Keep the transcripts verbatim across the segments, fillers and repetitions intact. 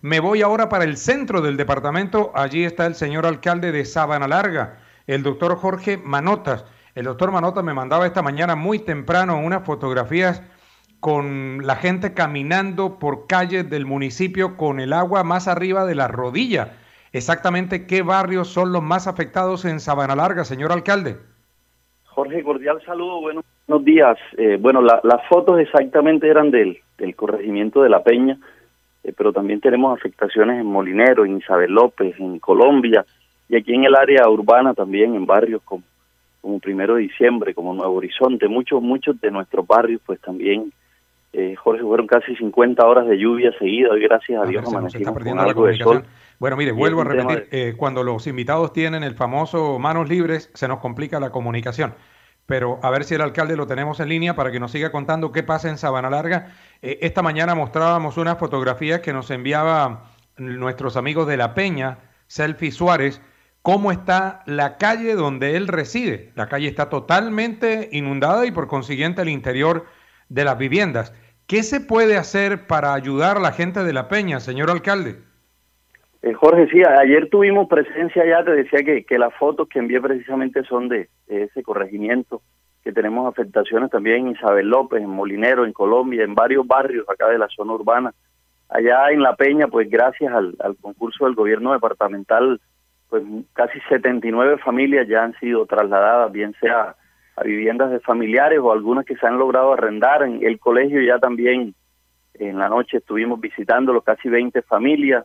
Me voy ahora para el centro del departamento. Allí está el señor alcalde de Sabana Larga, el doctor Jorge Manotas. El doctor Manotas me mandaba esta mañana muy temprano unas fotografías con la gente caminando por calles del municipio con el agua más arriba de la rodilla. Exactamente qué barrios son los más afectados en Sabana Larga, señor alcalde. Jorge, cordial saludo, buenos, buenos días. Eh, bueno, la, las fotos exactamente eran del, del corregimiento de La Peña, eh, pero también tenemos afectaciones en Molinero, en Isabel López, en Colombia, y aquí en el área urbana también, en barrios como, como Primero de Diciembre, como Nuevo Horizonte. Muchos, muchos de nuestros barrios, pues también, eh, Jorge, fueron casi cincuenta horas de lluvia seguida, y gracias a, a Dios ver, se nos está amanecimos con perdiendo la algo de comunicación. sol. Bueno, mire, Y es vuelvo a un tema repetir, de... eh, cuando los invitados tienen el famoso manos libres, se nos complica la comunicación. Pero a ver si el alcalde lo tenemos en línea para que nos siga contando qué pasa en Sabana Larga. Eh, esta mañana mostrábamos unas fotografías que nos enviaba nuestros amigos de La Peña, Selfie Suárez, cómo está la calle donde él reside. La calle está totalmente inundada y por consiguiente el interior de las viviendas. ¿Qué se puede hacer para ayudar a la gente de La Peña, señor alcalde? Eh, Jorge, sí, ayer tuvimos presencia ya, te decía que, que las fotos que envié precisamente son de, de ese corregimiento, que tenemos afectaciones también en Isabel López, en Molinero, en Colombia, en varios barrios acá de la zona urbana. Allá en La Peña, pues gracias al, al concurso del gobierno departamental, pues casi setenta y nueve familias ya han sido trasladadas, bien sea a viviendas de familiares o algunas que se han logrado arrendar. En el colegio ya también en la noche estuvimos visitando casi veinte familias.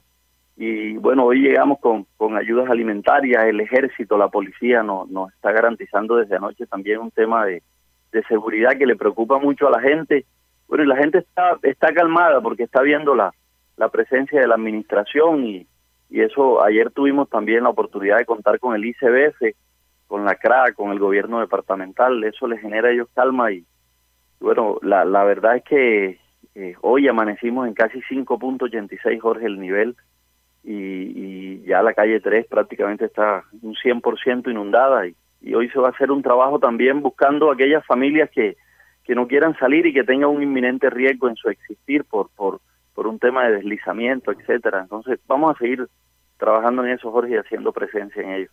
Y bueno, hoy llegamos con, con ayudas alimentarias, el ejército, la policía nos, nos está garantizando desde anoche también un tema de, de seguridad que le preocupa mucho a la gente. Bueno, y la gente está está calmada porque está viendo la, la presencia de la administración y, y eso, ayer tuvimos también la oportunidad de contar con el I C B F, con la C R A, con el gobierno departamental, eso les genera a ellos calma y bueno, la, la verdad es que eh, hoy amanecimos en casi cinco punto ochenta y seis, Jorge, el nivel. Y, y ya la calle tres prácticamente está un cien por ciento inundada y, y hoy se va a hacer un trabajo también buscando aquellas familias que, que no quieran salir y que tengan un inminente riesgo en su existir por, por, por un tema de deslizamiento, etcétera. Entonces vamos a seguir trabajando en eso, Jorge, y haciendo presencia en ello.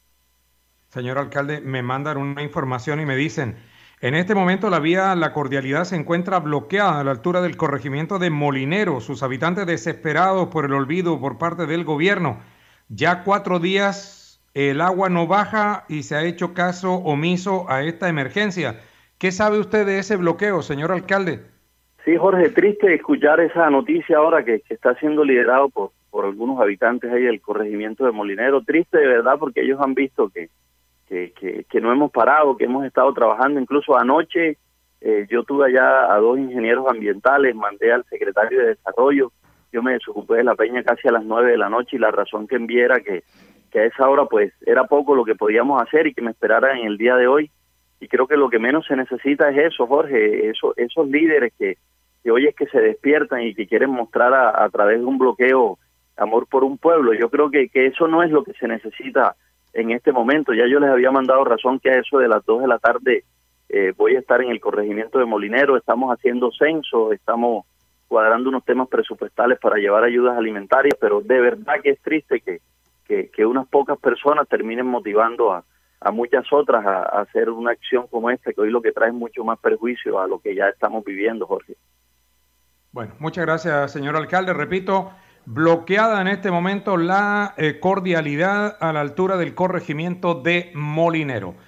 Señor alcalde, me mandan una información y me dicen, en este momento la vía La Cordialidad se encuentra bloqueada a la altura del corregimiento de Molinero, sus habitantes desesperados por el olvido por parte del gobierno. Ya cuatro días el agua no baja y se ha hecho caso omiso a esta emergencia. ¿Qué sabe usted de ese bloqueo, señor alcalde? Sí, Jorge, triste escuchar esa noticia ahora que, que está siendo liderado por, por algunos habitantes ahí del corregimiento de Molinero. Triste de verdad porque ellos han visto que Que, que, que no hemos parado, que hemos estado trabajando. Incluso anoche eh, yo tuve allá a dos ingenieros ambientales, mandé al secretario de Desarrollo, yo me desocupé de La Peña casi a las nueve de la noche y la razón que envié era que, que a esa hora pues era poco lo que podíamos hacer y que me esperaran en el día de hoy. Y creo que lo que menos se necesita es eso, Jorge, eso, esos líderes que, que hoy es que se despiertan y que quieren mostrar a, a través de un bloqueo amor por un pueblo. Yo creo que, que eso no es lo que se necesita en este momento. Ya yo les había mandado razón que a eso de las dos de la tarde eh, voy a estar en el corregimiento de Molinero, estamos haciendo censo, estamos cuadrando unos temas presupuestales para llevar ayudas alimentarias, pero de verdad que es triste que, que, que unas pocas personas terminen motivando a, a muchas otras a, a hacer una acción como esta, que hoy lo que trae es mucho más perjuicio a lo que ya estamos viviendo, Jorge. Bueno, muchas gracias, señor alcalde. Repito, bloqueada en este momento la eh, cordialidad a la altura del corregimiento de Molinero.